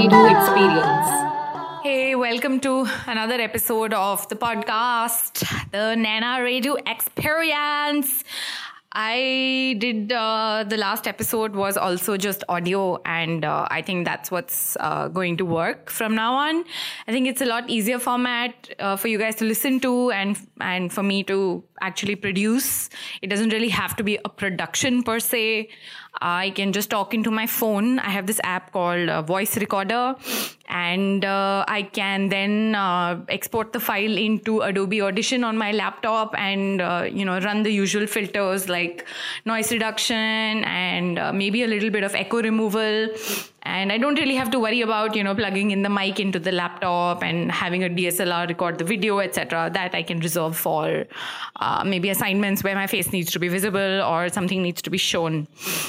Radio experience. Hey, welcome to another episode of the podcast, the Nana Radio Experience. I did the last episode was also just audio, and I think that's what's going to work from now on. I think it's a lot easier format for you guys to listen to and for me to actually produce. It doesn't really have to be a production per se. I can just talk into my phone. I have this app called Voice Recorder, and I can then export the file into Adobe Audition on my laptop and run the usual filters like noise reduction and maybe a little bit of echo removal. And I don't really have to worry about, plugging in the mic into the laptop and having a DSLR record the video, etc. That I can reserve for maybe assignments where my face needs to be visible or something needs to be shown.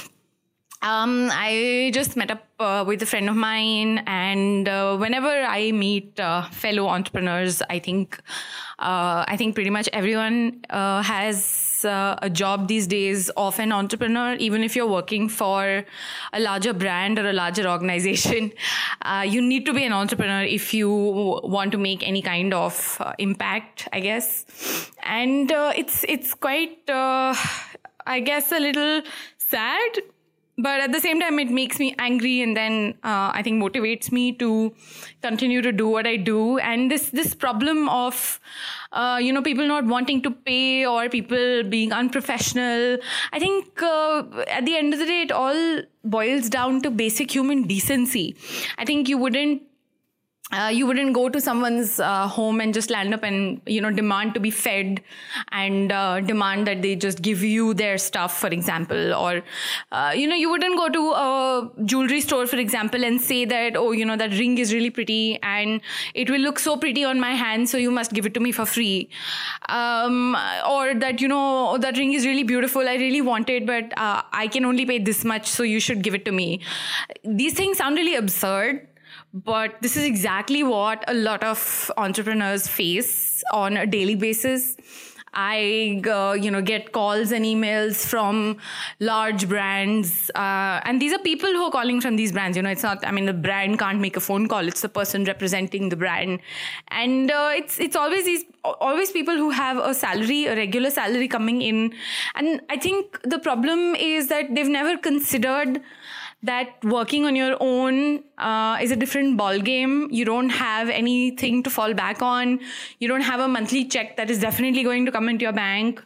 I just met up with a friend of mine, and whenever I meet fellow entrepreneurs, I think pretty much everyone has a job these days of an entrepreneur. Even if you're working for a larger brand or a larger organization, you need to be an entrepreneur if you want to make any kind of impact, I guess. And it's quite, I guess, a little sad. But at the same time, it makes me angry, and then I think motivates me to continue to do what I do. And this problem of, people not wanting to pay or people being unprofessional, I think at the end of the day, it all boils down to basic human decency. I think you wouldn't go to someone's home and just land up and, demand to be fed and demand that they just give you their stuff, for example. Or, you wouldn't go to a jewelry store, for example, and say that, that ring is really pretty and it will look so pretty on my hand, so you must give it to me for free. Or that, that ring is really beautiful, I really want it, but I can only pay this much, so you should give it to me. These things sound really absurd. But this is exactly what a lot of entrepreneurs face on a daily basis. I, get calls and emails from large brands. And these are people who are calling from these brands. It's not, the brand can't make a phone call. It's the person representing the brand. And it's always people who have a regular salary coming in. And I think the problem is that they've never considered that working on your own is a different ball game. You don't have anything to fall back on. You don't have a monthly check that is definitely going to come into your bank.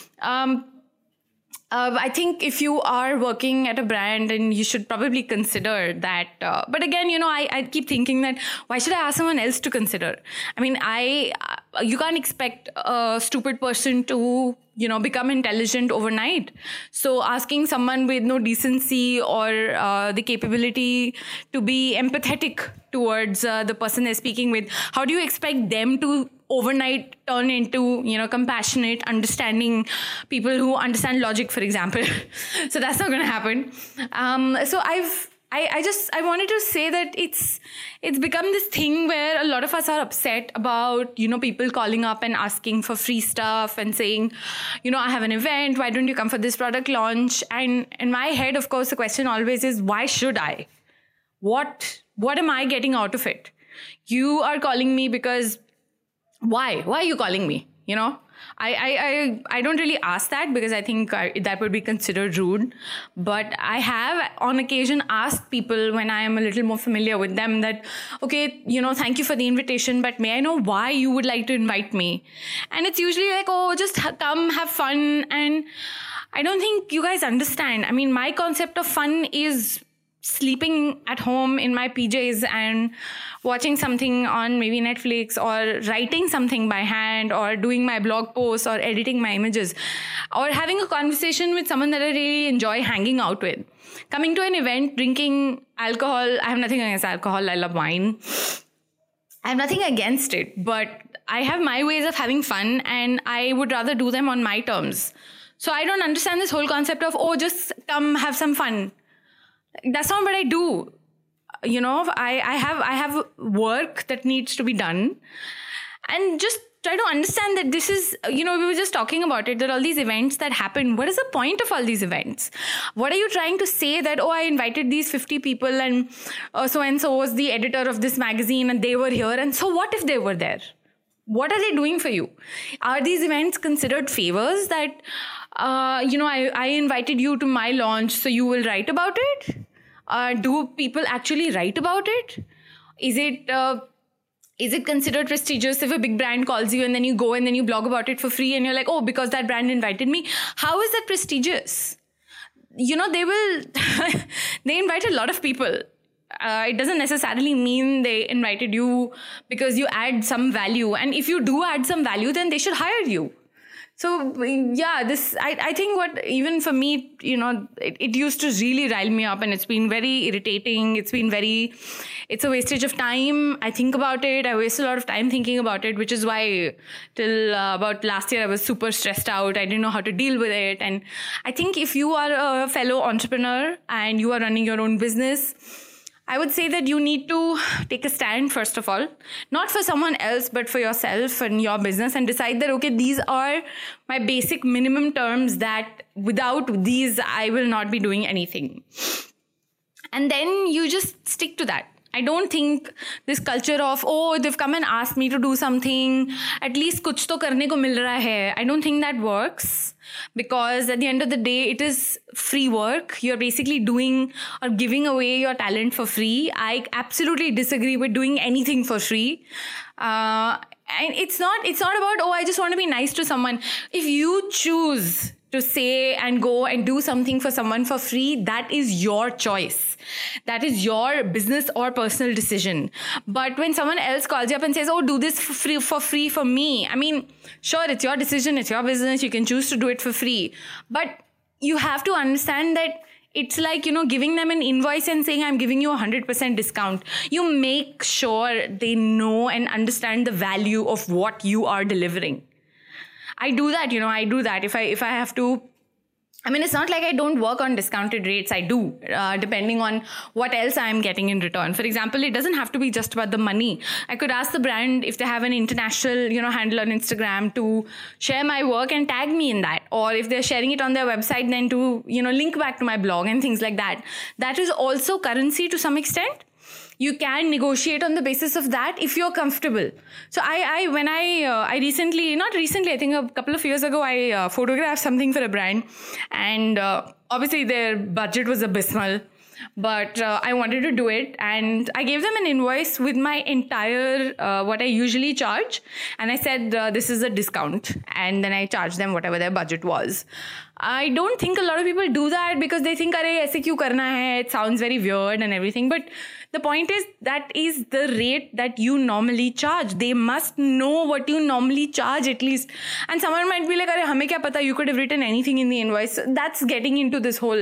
I think if you are working at a brand, then you should probably consider that. But again, I keep thinking that why should I ask someone else to consider? You can't expect a stupid person to, become intelligent overnight. So asking someone with no decency or the capability to be empathetic towards the person they're speaking with, how do you expect them to overnight turn into, compassionate, understanding people who understand logic, for example? So that's not going to happen. So I wanted to say that it's become this thing where a lot of us are upset about, people calling up and asking for free stuff and saying, I have an event, why don't you come for this product launch? And in my head, of course, the question always is, why should I? What am I getting out of it? You are calling me because why are you calling me? I don't really ask that because I think that would be considered rude. But I have on occasion asked people when I am a little more familiar with them that, okay, thank you for the invitation, but may I know why you would like to invite me? And it's usually like, oh, just come, have fun. And I don't think you guys understand. My concept of fun is sleeping at home in my PJs and watching something on maybe Netflix, or writing something by hand, or doing my blog posts, or editing my images, or having a conversation with someone that I really enjoy hanging out with. Coming to an event, drinking alcohol. I have nothing against alcohol. I love wine. I have nothing against it, but I have my ways of having fun, and I would rather do them on my terms. So I don't understand this whole concept of, just come have some fun. That's not what I do. I have work that needs to be done. And just try to understand that this is, we were just talking about it, there are all these events that happen. What is the point of all these events? What are you trying to say that, I invited these 50 people and so was the editor of this magazine and they were here, and so what if they were there? What are they doing for you? Are these events considered favors that, I invited you to my launch, so you will write about it? Do people actually write about it? Is it considered prestigious if a big brand calls you and then you go and then you blog about it for free and you're like, because that brand invited me? How is that prestigious? They invite a lot of people. It doesn't necessarily mean they invited you because you add some value. And if you do add some value, then they should hire you. So, I think what, even for me, it used to really rile me up, and it's been very irritating. It's a wastage of time. I think about it. I waste a lot of time thinking about it, which is why till about last year, I was super stressed out. I didn't know how to deal with it. And I think if you are a fellow entrepreneur and you are running your own business, I would say that you need to take a stand, first of all, not for someone else, but for yourself and your business, and decide that, okay, these are my basic minimum terms that without these, I will not be doing anything. And then you just stick to that. I don't think this culture of, they've come and asked me to do something, at least kuch to karne ko mil raha hai. I don't think that works, because at the end of the day, it is free work. You're basically doing or giving away your talent for free. I absolutely disagree with doing anything for free. And it's not about, I just want to be nice to someone. If you choose to say and go and do something for someone for free, that is your choice. That is your business or personal decision. But when someone else calls you up and says, do this for free for me. I mean, sure, it's your decision, it's your business. You can choose to do it for free. But you have to understand that it's like, giving them an invoice and saying, I'm giving you 100% discount. You make sure they know and understand the value of what you are delivering. I do that, I do that. If I have to, it's not like I don't work on discounted rates. I do, depending on what else I'm getting in return. For example, it doesn't have to be just about the money. I could ask the brand if they have an international, handle on Instagram to share my work and tag me in that. Or if they're sharing it on their website, then to, link back to my blog and things like that. That is also currency to some extent. You can negotiate on the basis of that if you're comfortable. So I recently, I think a couple of years ago, I photographed something for a brand, and obviously their budget was abysmal, but I wanted to do it, and I gave them an invoice with my entire, what I usually charge. And I said, this is a discount. And then I charged them whatever their budget was. I don't think a lot of people do that because they think, aise kyun karna hai? It sounds very weird and everything. But the point is, that is the rate that you normally charge. They must know what you normally charge at least. And someone might be like, "Arey, hame kya pata? You could have written anything in the invoice." That's getting into this whole,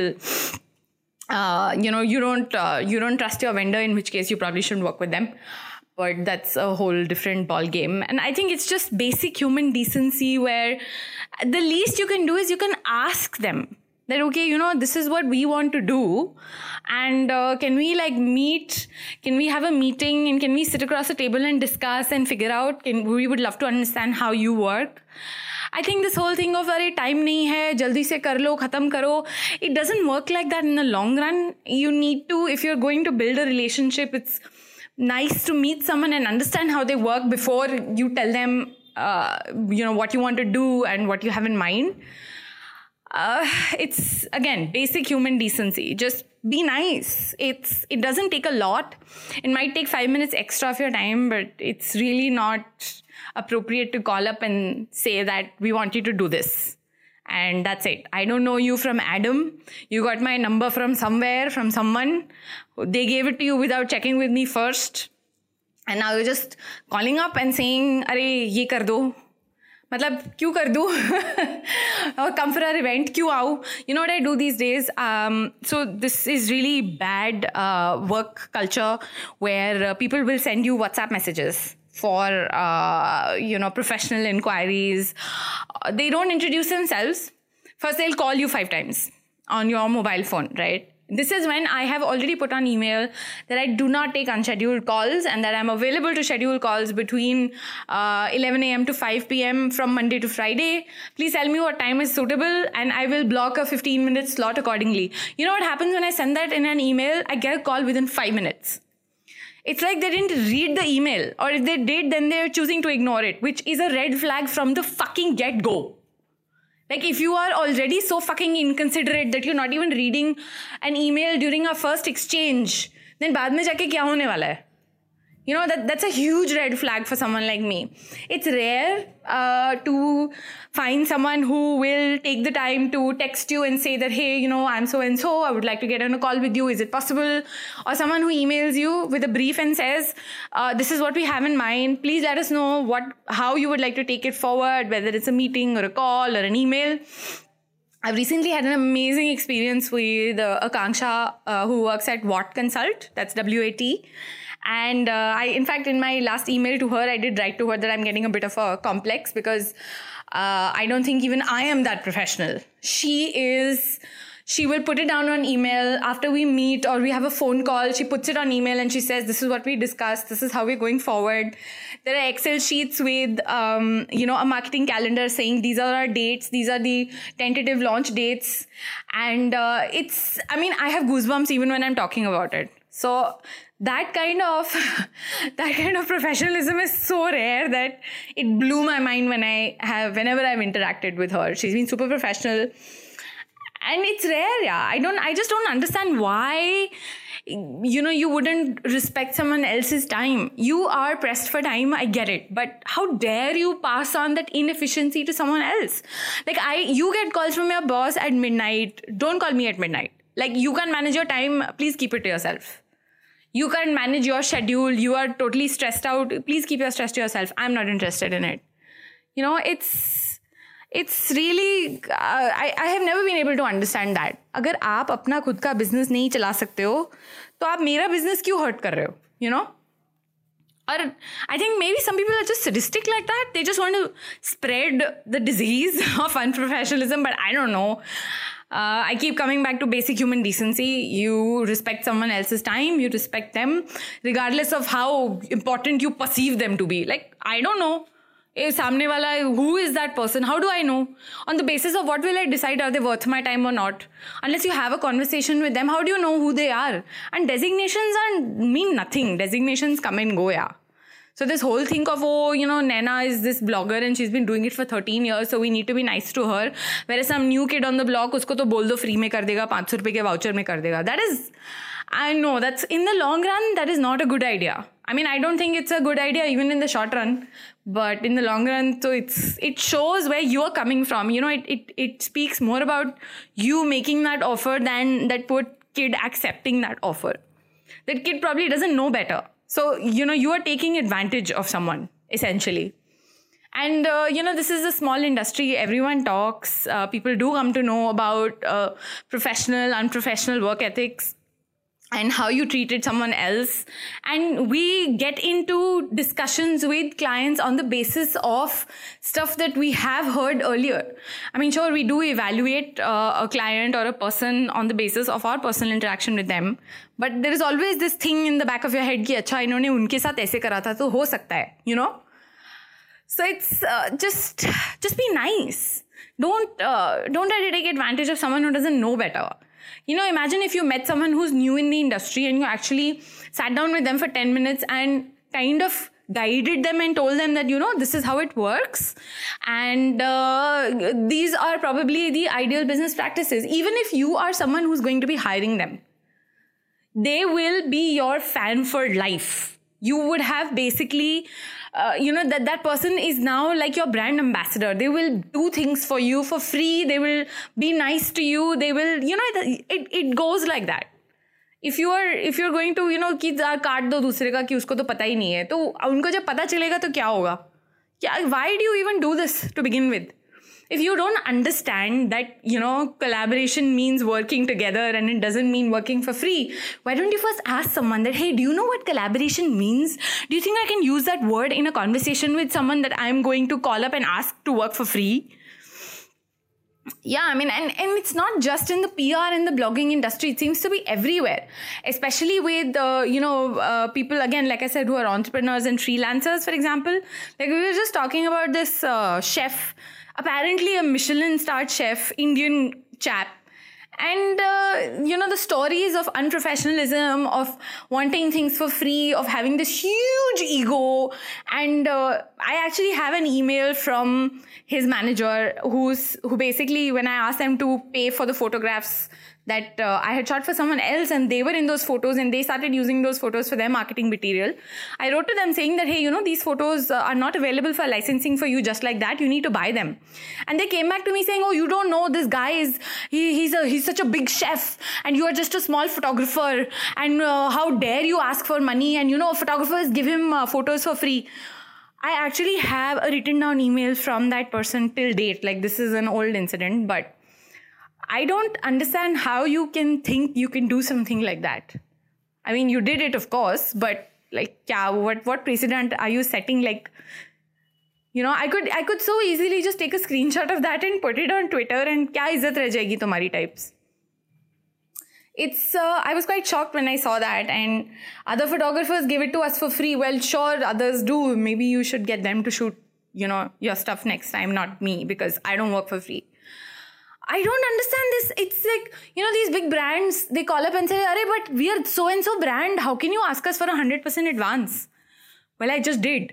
you don't trust your vendor, in which case you probably shouldn't work with them. But that's a whole different ball game. And I think it's just basic human decency, where the least you can do is you can ask them that, okay, this is what we want to do. And can we meet? Can we have a meeting? And can we sit across a table and discuss and figure out? We would love to understand how you work. I think this whole thing of, time nahi hai, jaldi se kar lo, khatam karo, it doesn't work like that in the long run. You need to, if you're going to build a relationship, it's nice to meet someone and understand how they work before you tell them, what you want to do and what you have in mind. It's, again, basic human decency. Just be nice. It doesn't take a lot. It might take 5 minutes extra of your time, but it's really not appropriate to call up and say that we want you to do this. And that's it. I don't know you from Adam. You got my number from somewhere, from someone. They gave it to you without checking with me first. And now you're just calling up and saying, "Arey, ye kar do." Matlab, kyun kar do? Or come for our event, kyun aau? You know what I do these days? So this is really bad work culture, where people will send you WhatsApp messages for, professional inquiries. They don't introduce themselves. First, they'll call you 5 times on your mobile phone, right? This is when I have already put on email that I do not take unscheduled calls and that I'm available to schedule calls between 11 a.m. to 5 p.m. from Monday to Friday. Please tell me what time is suitable and I will block a 15-minute slot accordingly. You know what happens when I send that in an email? I get a call within 5 minutes. It's like they didn't read the email, or if they did, then they're choosing to ignore it, which is a red flag from the fucking get-go. Like, if you are already so fucking inconsiderate that you're not even reading an email during our first exchange, then baad mein jaake kya hone wala hai? You know, that's a huge red flag for someone like me. It's rare to find someone who will take the time to text you and say that, hey, you know, I'm so-and-so, I would like to get on a call with you. Is it possible? Or someone who emails you with a brief and says, this is what we have in mind. Please let us know how you would like to take it forward, whether it's a meeting or a call or an email. I've recently had an amazing experience with Akanksha, who works at Watt Consult. That's WAT. And in fact, in my last email to her, I did write to her that I'm getting a bit of a complex because I don't think even I am that professional. She will put it down on email after we meet or we have a phone call. She puts it on email and she says, this is what we discussed. This is how we're going forward. There are Excel sheets with, a marketing calendar saying these are our dates. These are the tentative launch dates. And I have goosebumps even when I'm talking about it. So that kind of professionalism is so rare that it blew my mind whenever I've interacted with her. She's been super professional. And it's rare, yeah. I just don't understand why, you wouldn't respect someone else's time. You are pressed for time, I get it. But how dare you pass on that inefficiency to someone else? Like, you get calls from your boss at midnight. Don't call me at midnight. Like, you can manage your time. Please keep it to yourself. You can't manage your schedule. You are totally stressed out. Please keep your stress to yourself. I'm not interested in it. It's really, I have never been able to understand that. अगर आप अपना खुद का business नहीं चला सकते हो, तो आप मेरा business क्यों hurt कर रहे हो? You know? Or I think maybe some people are just sadistic like that. They just want to spread the disease of unprofessionalism, but I don't know. I keep coming back to basic human decency. You respect someone else's time. You respect them regardless of how important you perceive them to be. Like, I don't know. Samne wala, who is that person? How do I know? On the basis of what will I decide, are they worth my time or not? Unless you have a conversation with them, how do you know who they are? And designations mean nothing. Designations come and go, yeah. So this whole thing of, Naina is this blogger and she's been doing it for 13 years, so we need to be nice to her. Whereas some new kid on the block, usko to bol do free mein kar dega, 500 rupees ke voucher mein kar dega. That is, I know, that's in the long run, that is not a good idea. I mean, I don't think it's a good idea even in the short run, but in the long run, so it shows where you are coming from. It speaks more about you making that offer than that poor kid accepting that offer. That kid probably doesn't know better. So, you are taking advantage of someone, essentially. And, this is a small industry. Everyone talks. People do come to know about professional, unprofessional work ethics and how you treated someone else. And we get into discussions with clients on the basis of stuff that we have heard earlier. I mean, sure, we do evaluate a client or a person on the basis of our personal interaction with them. But there is always this thing in the back of your head कि अच्छा इन्होंने उनके साथ ऐसे करा था तो हो सकता है, So it's just be nice. Don't try to take advantage of someone who doesn't know better. Imagine if you met someone who's new in the industry and you actually sat down with them for 10 minutes and kind of guided them and told them that, this is how it works. And these are probably the ideal business practices. Even if you are someone who's going to be hiring them, they will be your fan for life. You would have basically, that person is now like your brand ambassador. They will do things for you for free. They will be nice to you. They will, it goes like that. If you're going to, कि काट दो दूसरे का कि उसको तो पता ही नहीं है, तो उनको जब पता चलेगा तो क्या होगा? Why do you even do this to begin with? If you don't understand that, collaboration means working together and it doesn't mean working for free, why don't you first ask someone that, hey, do you know what collaboration means? Do you think I can use that word in a conversation with someone that I'm going to call up and ask to work for free? Yeah, I mean, and it's not just in the PR and the blogging industry. It seems to be everywhere, especially with, people, again, like I said, who are entrepreneurs and freelancers, for example. Like we were just talking about this chef, apparently a Michelin-starred chef, Indian chap. And, the stories of unprofessionalism, of wanting things for free, of having this huge ego. And I actually have an email from his manager who basically, when I asked them to pay for the photographs that I had shot for someone else and they were in those photos and they started using those photos for their marketing material, I wrote to them saying that, hey, these photos are not available for licensing for you just like that. You need to buy them. And they came back to me saying, oh, you don't know, this guy he's such a big chef and you are just a small photographer, and how dare you ask for money, and photographers give him photos for free. I actually have a written down email from that person till date. Like, this is an old incident, but I don't understand how you can think you can do something like that. I mean, you did it, of course, but like, what precedent are you setting? Like, I could so easily just take a screenshot of that and put it on Twitter, and kya izzat reh jayegi tumhari types. I was quite shocked when I saw that, and other photographers give it to us for free. Well, sure, others do. Maybe you should get them to shoot, your stuff next time, not me, because I don't work for free. I don't understand this. It's like, these big brands, they call up and say, "Arey, but we are so-and-so brand. How can you ask us for 100% advance?" Well, I just did.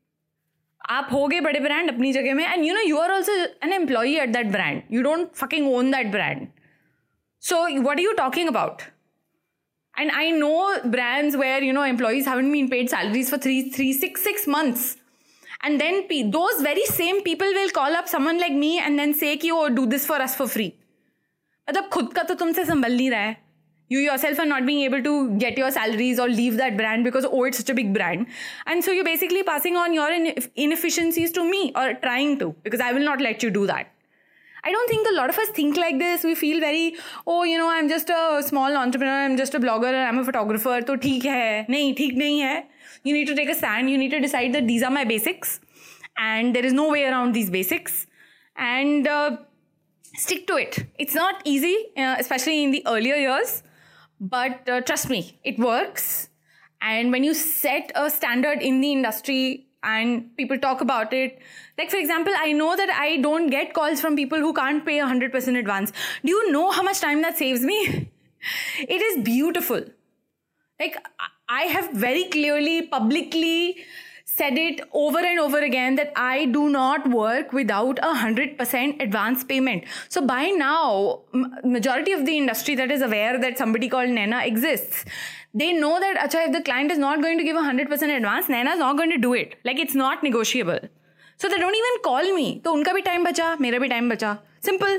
आप हो गए बड़े brand अपनी जगह में, and you are also an employee at that brand. You don't fucking own that brand. So what are you talking about? And I know brands where, employees haven't been paid salaries for 6 months. And then those very same people will call up someone like me and then say ki, oh, do this for us for free. मतलब खुद का तो तुमसे संभल नहीं रहा है. You yourself are not being able to get your salaries or leave that brand because, oh, it's such a big brand. And so you're basically passing on your inefficiencies to me, or trying to, because I will not let you do that. I don't think a lot of us think like this. We feel very, oh, I'm just a small entrepreneur, I'm just a blogger, I'm a photographer, so theek hai. Nahin, theek nahi hai. You need to take a stand. You need to decide that these are my basics and there is no way around these basics, and stick to it. It's not easy, especially in the earlier years, but trust me, it works. And when you set a standard in the industry and people talk about it, like, for example, I know that I don't get calls from people who can't pay 100% advance. Do you know how much time that saves me? It is beautiful. Like, I have very clearly, publicly said it over and over again that I do not work without 100% advance payment. So by now, majority of the industry that is aware that somebody called Naina exists, they know that, if the client is not going to give 100% advance, Naina is not going to do it. Like, it's not negotiable. So they don't even call me. So unka bhi time bacha, mera bhi time bacha. Simple.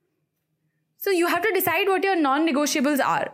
So you have to decide what your non-negotiables are.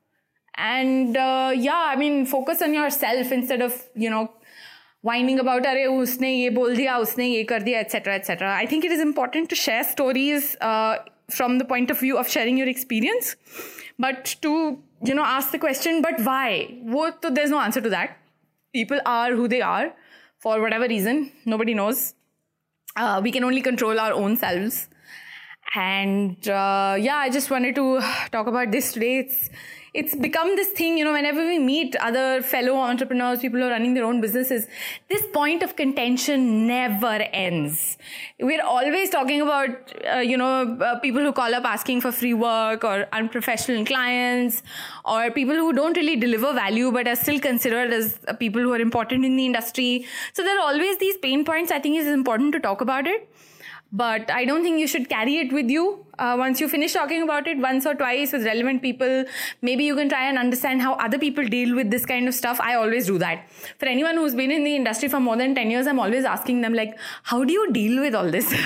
And focus on yourself instead of, whining about, "Arey, usne ye bol diya, usne ye kar diya," etc., etc. I think it is important to share stories from the point of view of sharing your experience, but to, ask the question, but why? So there's no answer to that. People are who they are for whatever reason. Nobody knows. We can only control our own selves. And I just wanted to talk about this today. It's become this thing, whenever we meet other fellow entrepreneurs, people who are running their own businesses, this point of contention never ends. We're always talking about, people who call up asking for free work, or unprofessional clients, or people who don't really deliver value but are still considered as people who are important in the industry. So there are always these pain points. I think it's important to talk about it. But I don't think you should carry it with you. Once you finish talking about it once or twice with relevant people, maybe you can try and understand how other people deal with this kind of stuff. I always do that. For anyone who's been in the industry for more than 10 years, I'm always asking them, like, how do you deal with all this?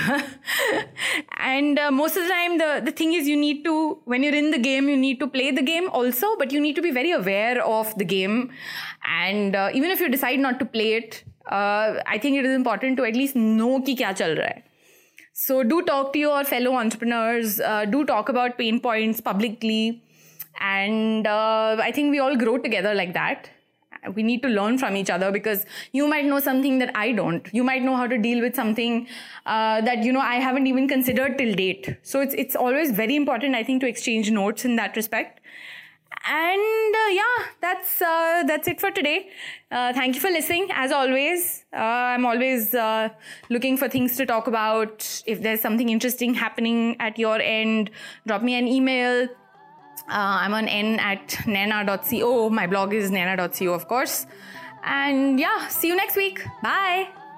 And most of the time, the thing is, you need to, when you're in the game, you need to play the game also, but you need to be very aware of the game. And even if you decide not to play it, I think it is important to at least know ki kya chal raha hai. So do talk to your fellow entrepreneurs, do talk about pain points publicly, and I think we all grow together like that. we need to learn from each other, because you might know something that I don't. You might know how to deal with something that, you know, I haven't even considered till date. So it's always very important, I think, to exchange notes in that respect. And that's it for today. Thank you for listening. As always, I'm always looking for things to talk about. If there's something interesting happening at your end, drop me an email. I'm on n@naina.co. My blog is naina.co, of course. And yeah, see you next week. Bye.